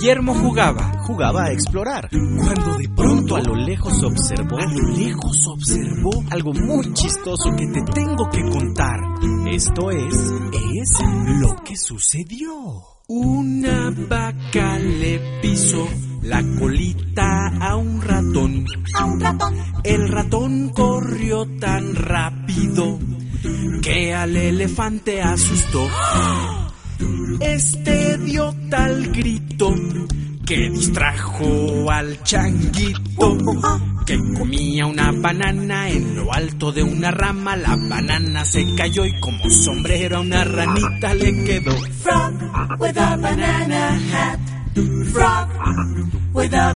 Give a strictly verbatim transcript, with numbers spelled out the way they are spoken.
Guillermo jugaba, jugaba a explorar, cuando de pronto a lo lejos observó, a lo lejos observó algo muy chistoso que te tengo que contar. Esto es, es lo que sucedió. Una vaca le pisó la colita a un ratón. A un ratón. El ratón corrió tan rápido que al elefante asustó. Este dio tal grito que distrajo al changuito, que comía una banana en lo alto de una rama. La banana se cayó y como sombrero a una ranita le quedó. Frog with a banana hat. Frog with a